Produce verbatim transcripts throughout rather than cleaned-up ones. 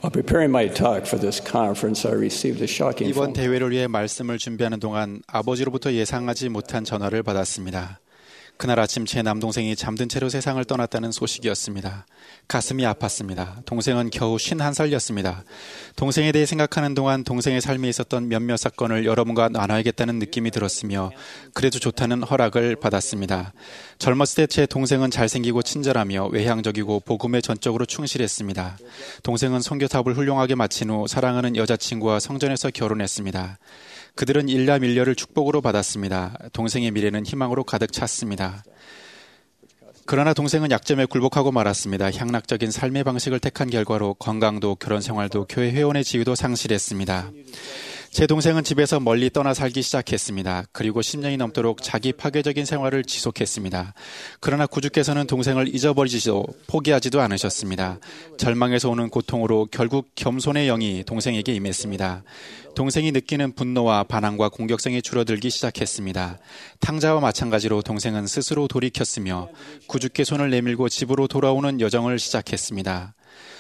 While preparing my talk for this conference, I received a shocking 이번 phone call. 대회를 위해 말씀을 준비하는 동안 아버지로부터 예상하지 못한 전화를 받았습니다. 그날 아침 제 남동생이 잠든 채로 세상을 떠났다는 소식이었습니다. 가슴이 아팠습니다. 동생은 겨우 쉰한 살이었습니다. 동생에 대해 생각하는 동안 동생의 삶에 있었던 몇몇 사건을 여러분과 나눠야겠다는 느낌이 들었으며 그래도 좋다는 허락을 받았습니다. 젊었을 때 제 동생은 잘생기고 친절하며 외향적이고 복음에 전적으로 충실했습니다. 동생은 선교사업을 훌륭하게 마친 후 사랑하는 여자친구와 성전에서 결혼했습니다. 그들은 일남일녀를 축복으로 받았습니다. 동생의 미래는 희망으로 가득 찼습니다. 그러나 동생은 약점에 굴복하고 말았습니다. 향락적인 삶의 방식을 택한 결과로 건강도 결혼 생활도 교회 회원의 지위도 상실했습니다. 제 동생은 집에서 멀리 떠나 살기 시작했습니다. 그리고 십 년이 넘도록 자기 파괴적인 생활을 지속했습니다. 그러나 구주께서는 동생을 잊어버리지도 포기하지도 않으셨습니다. 절망에서 오는 고통으로 결국 겸손의 영이 동생에게 임했습니다. 동생이 느끼는 분노와 반항과 공격성이 줄어들기 시작했습니다. 탕자와 마찬가지로 동생은 스스로 돌이켰으며 구주께 손을 내밀고 집으로 돌아오는 여정을 시작했습니다.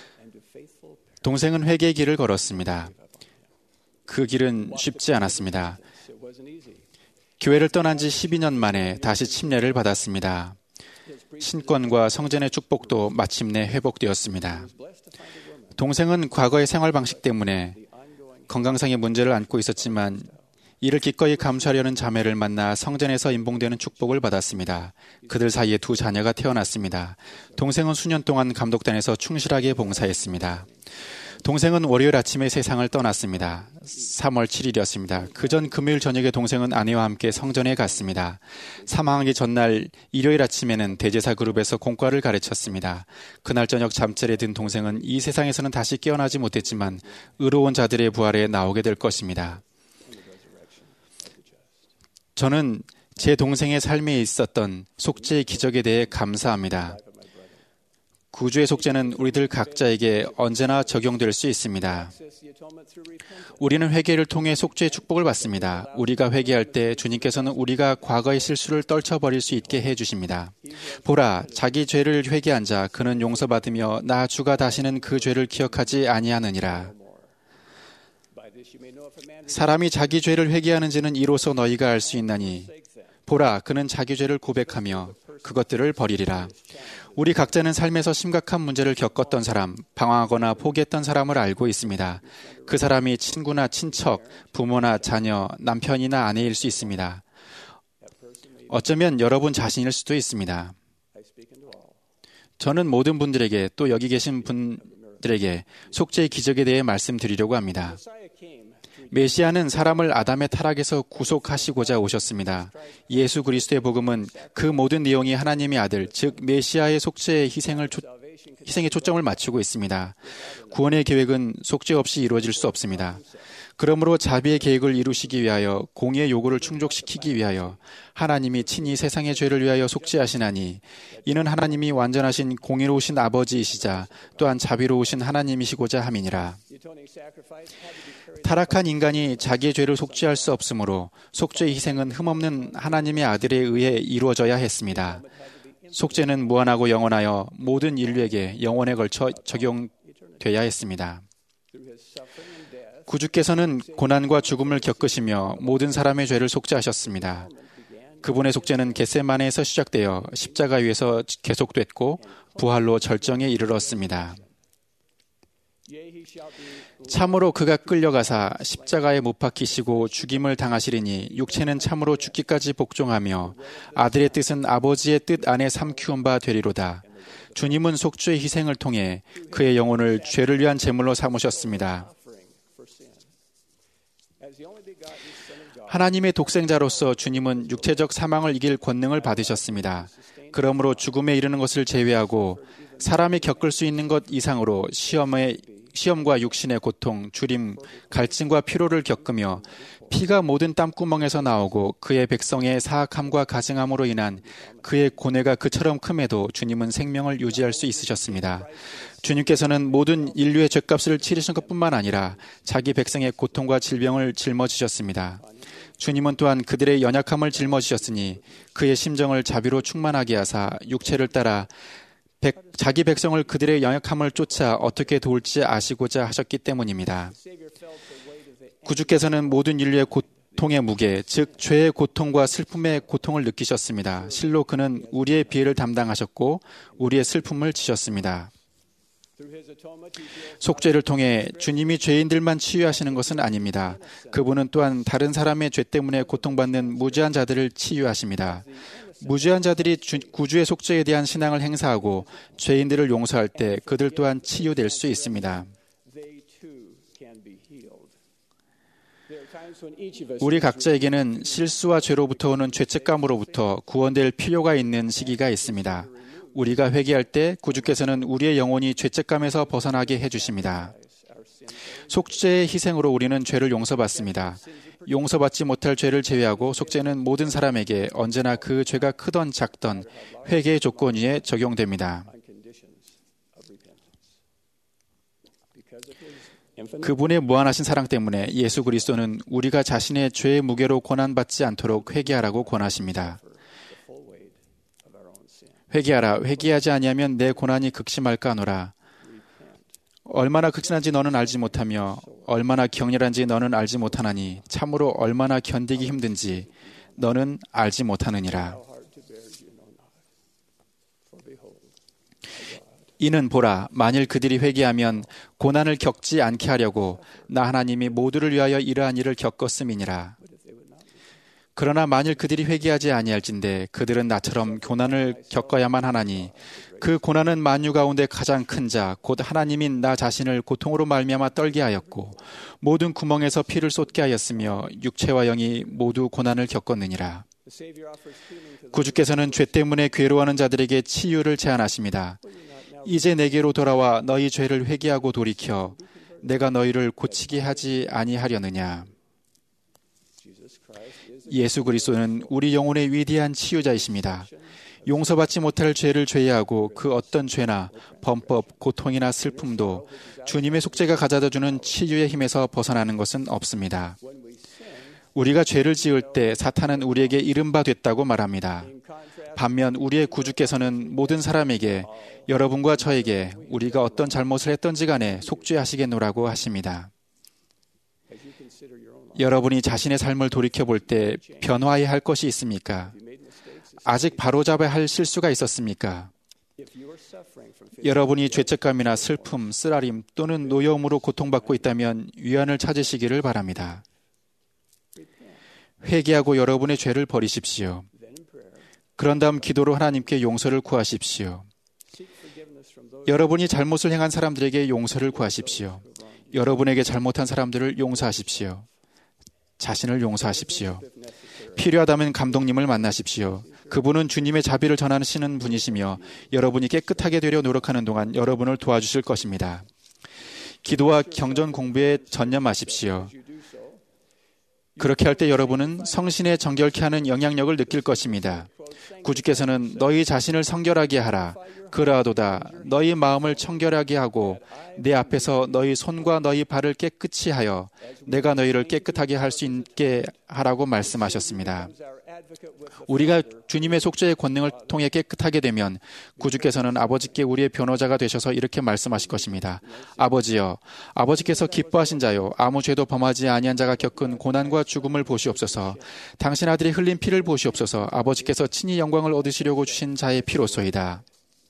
동생은 회개의 길을 걸었습니다. 그 길은 쉽지 않았습니다. 교회를 떠난 지 십이 년 만에 다시 침례를 받았습니다. 신권과 성전의 축복도 마침내 회복되었습니다. 동생은 과거의 생활 방식 때문에 건강상의 문제를 안고 있었지만 이를 기꺼이 감수하려는 자매를 만나 성전에서 임봉되는 축복을 받았습니다. 그들 사이에 두 자녀가 태어났습니다. 동생은 수년 동안 감독단에서 충실하게 봉사했습니다. 동생은 월요일 아침에 세상을 떠났습니다. 삼월 칠일이었습니다. 그전 금요일 저녁에 동생은 아내와 함께 성전에 갔습니다. 사망하기 전날 일요일 아침에는 대제사 그룹에서 공과를 가르쳤습니다. 그날 저녁 잠자리에 든 동생은 이 세상에서는 다시 깨어나지 못했지만 의로운 자들의 부활에 나오게 될 것입니다. 저는 제 동생의 삶에 있었던 속죄의 기적에 대해 감사합니다. 구주의 속죄는 우리들 각자에게 언제나 적용될 수 있습니다. 우리는 회개를 통해 속죄의 축복을 받습니다. 우리가 회개할 때 주님께서는 우리가 과거의 실수를 떨쳐버릴 수 있게 해주십니다. 보라, 자기 죄를 회개한 자 그는 용서받으며 나 주가 다시는 그 죄를 기억하지 아니하느니라. 사람이 자기 죄를 회개하는지는 이로써 너희가 알 수 있나니 보라, 그는 자기 죄를 고백하며 그것들을 버리리라. 우리 각자는 삶에서 심각한 문제를 겪었던 사람, 방황하거나 포기했던 사람을 알고 있습니다. 그 사람이 친구나 친척, 부모나 자녀, 남편이나 아내일 수 있습니다. 어쩌면 여러분 자신일 수도 있습니다. 저는 모든 분들에게 또 여기 계신 분들에게 속죄의 기적에 대해 말씀드리려고 합니다. 메시아는 사람을 아담의 타락에서 구속하시고자 오셨습니다. 예수 그리스도의 복음은 그 모든 내용이 하나님의 아들, 즉 메시아의 속죄의 희생을 초, 희생에 초점을 맞추고 있습니다. 구원의 계획은 속죄 없이 이루어질 수 없습니다. 그러므로 자비의 계획을 이루시기 위하여 공의의 요구를 충족시키기 위하여 하나님이 친히 세상의 죄를 위하여 속죄하시나니 이는 하나님이 완전하신 공의로우신 아버지이시자 또한 자비로우신 하나님이시고자 함이니라. 타락한 인간이 자기의 죄를 속죄할 수 없으므로 속죄의 희생은 흠없는 하나님의 아들에 의해 이루어져야 했습니다. 속죄는 무한하고 영원하여 모든 인류에게 영원에 걸쳐 적용돼야 했습니다. 구주께서는 고난과 죽음을 겪으시며 모든 사람의 죄를 속죄하셨습니다. 그분의 속죄는 겟세마네에서 시작되어 십자가 위에서 계속됐고 부활로 절정에 이르렀습니다. 참으로 그가 끌려가사 십자가에 못 박히시고 죽임을 당하시리니 육체는 참으로 죽기까지 복종하며 아들의 뜻은 아버지의 뜻 안에 삼키운 바 되리로다. 주님은 속죄의 희생을 통해 그의 영혼을 죄를 위한 제물로 삼으셨습니다. 하나님의 독생자로서 주님은 육체적 사망을 이길 권능을 받으셨습니다. 그러므로 죽음에 이르는 것을 제외하고 사람이 겪을 수 있는 것 이상으로 시험의, 시험과 육신의 고통, 주림, 갈증과 피로를 겪으며 피가 모든 땀구멍에서 나오고 그의 백성의 사악함과 가증함으로 인한 그의 고뇌가 그처럼 큼에도 주님은 생명을 유지할 수 있으셨습니다. 주님께서는 모든 인류의 죄값을 치르신 것뿐만 아니라 자기 백성의 고통과 질병을 짊어지셨습니다. 주님은 또한 그들의 연약함을 짊어지셨으니 그의 심정을 자비로 충만하게 하사 육체를 따라 백, 자기 백성을 그들의 연약함을 쫓아 어떻게 도울지 아시고자 하셨기 때문입니다. 구주께서는 모든 인류의 고통의 무게, 즉 죄의 고통과 슬픔의 고통을 느끼셨습니다. 실로 그는 우리의 비애를 담당하셨고 우리의 슬픔을 지셨습니다. 속죄를 통해 주님이 죄인들만 치유하시는 것은 아닙니다. 그분은 또한 다른 사람의 죄 때문에 고통받는 무죄한 자들을 치유하십니다. 무죄한 자들이 주, 구주의 속죄에 대한 신앙을 행사하고 죄인들을 용서할 때 그들 또한 치유될 수 있습니다. 우리 각자에게는 실수와 죄로부터 오는 죄책감으로부터 구원될 필요가 있는 시기가 있습니다. 우리가 회개할 때 구주께서는 우리의 영혼이 죄책감에서 벗어나게 해주십니다. 속죄의 희생으로 우리는 죄를 용서받습니다. 용서받지 못할 죄를 제외하고 속죄는 모든 사람에게 언제나 그 죄가 크던 작던 회개의 조건 위에 적용됩니다. 그분의 무한하신 사랑 때문에 예수 그리스도는 우리가 자신의 죄의 무게로 고난받지 않도록 회개하라고 권하십니다. 회개하라. 회개하지 아니하면 내 고난이 극심할까 하노라. 얼마나 극심한지 너는 알지 못하며 얼마나 격렬한지 너는 알지 못하나니 참으로 얼마나 견디기 힘든지 너는 알지 못하느니라. 이는 보라, 만일 그들이 회개하면 고난을 겪지 않게 하려고 나 하나님이 모두를 위하여 이러한 일을 겪었음이니라. 그러나 만일 그들이 회개하지 아니할진대 그들은 나처럼 고난을 겪어야만 하나니 그 고난은 만유 가운데 가장 큰 자 곧 하나님인 나 자신을 고통으로 말미암아 떨게 하였고 모든 구멍에서 피를 쏟게 하였으며 육체와 영이 모두 고난을 겪었느니라. 구주께서는 죄 때문에 괴로워하는 자들에게 치유를 제안하십니다. 이제 내게로 돌아와 너희 죄를 회개하고 돌이켜 내가 너희를 고치게 하지 아니하려느냐. 예수 그리스도는 우리 영혼의 위대한 치유자이십니다. 용서받지 못할 죄를 죄해하고 그 어떤 죄나 범법, 고통이나 슬픔도 주님의 속죄가 가져다주는 치유의 힘에서 벗어나는 것은 없습니다. 우리가 죄를 지을 때 사탄은 우리에게 이른바 됐다고 말합니다. 반면 우리의 구주께서는 모든 사람에게 여러분과 저에게 우리가 어떤 잘못을 했던지 간에 속죄하시겠노라고 하십니다. 여러분이 자신의 삶을 돌이켜볼 때 변화해야 할 것이 있습니까? 아직 바로잡아야 할 실수가 있었습니까? 여러분이 죄책감이나 슬픔, 쓰라림 또는 노여움으로 고통받고 있다면 위안을 찾으시기를 바랍니다. 회개하고 여러분의 죄를 버리십시오. 그런 다음 기도로 하나님께 용서를 구하십시오. 여러분이 잘못을 행한 사람들에게 용서를 구하십시오. 여러분에게 잘못한 사람들을 용서하십시오. 자신을 용서하십시오. 필요하다면 감독님을 만나십시오. 그분은 주님의 자비를 전하시는 분이시며 여러분이 깨끗하게 되려 노력하는 동안 여러분을 도와주실 것입니다. 기도와 경전 공부에 전념하십시오. 그렇게 할 때 여러분은 성신의 정결케 하는 영향력을 느낄 것입니다. 구주께서는 너희 자신을 성결하게 하라. 그러하도다 너희 마음을 청결하게 하고 내 앞에서 너희 손과 너희 발을 깨끗이 하여 내가 너희를 깨끗하게 할 수 있게 하라고 말씀하셨습니다. 우리가 주님의 속죄의 권능을 통해 깨끗하게 되면 구주께서는 아버지께 우리의 변호자가 되셔서 이렇게 말씀하실 것입니다. 아버지여, 아버지께서 기뻐하신 자요 아무 죄도 범하지 아니한 자가 겪은 고난과 죽음을 보시옵소서. 당신 아들이 흘린 피를 보시옵소서. 아버지께서 친히 영광을 얻으시려고 주신 자의 피로소이다.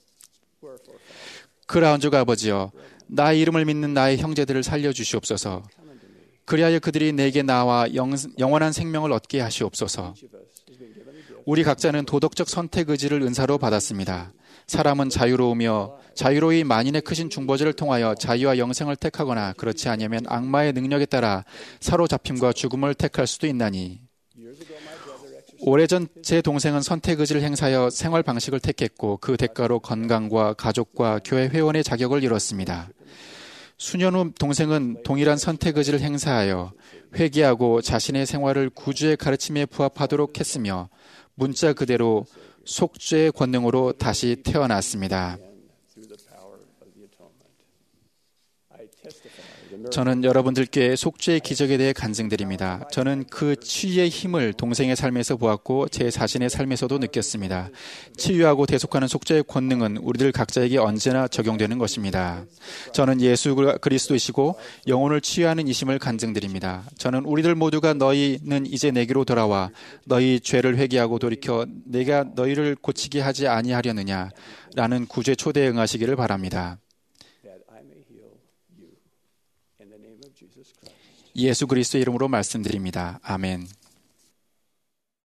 그라운즉 아버지여, 나의 이름을 믿는 나의 형제들을 살려주시옵소서. 그리하여 그들이 내게 나와 영, 영원한 생명을 얻게 하시옵소서. 우리 각자는 도덕적 선택 의지를 은사로 받았습니다. 사람은 자유로우며 자유로이 만인의 크신 중보자를 통하여 자유와 영생을 택하거나 그렇지 아니하면 악마의 능력에 따라 사로잡힘과 죽음을 택할 수도 있나니. 오래전 제 동생은 선택 의지를 행사하여 생활 방식을 택했고 그 대가로 건강과 가족과 교회 회원의 자격을 이뤘습니다. 수년 후 동생은 동일한 선택 의지를 행사하여 회개하고 자신의 생활을 구주의 가르침에 부합하도록 했으며 문자 그대로 속죄의 권능으로 다시 태어났습니다. 저는 여러분들께 속죄의 기적에 대해 간증드립니다. 저는 그 치유의 힘을 동생의 삶에서 보았고 제 자신의 삶에서도 느꼈습니다. 치유하고 대속하는 속죄의 권능은 우리들 각자에게 언제나 적용되는 것입니다. 저는 예수 그리스도이시고 영혼을 치유하는 이심을 간증드립니다. 저는 우리들 모두가 너희는 이제 내게로 돌아와 너희 죄를 회개하고 돌이켜 내가 너희를 고치게 하지 아니하려느냐 라는 구주의 초대에 응하시기를 바랍니다. 예수 그리스도의 이름으로 말씀드립니다. 아멘.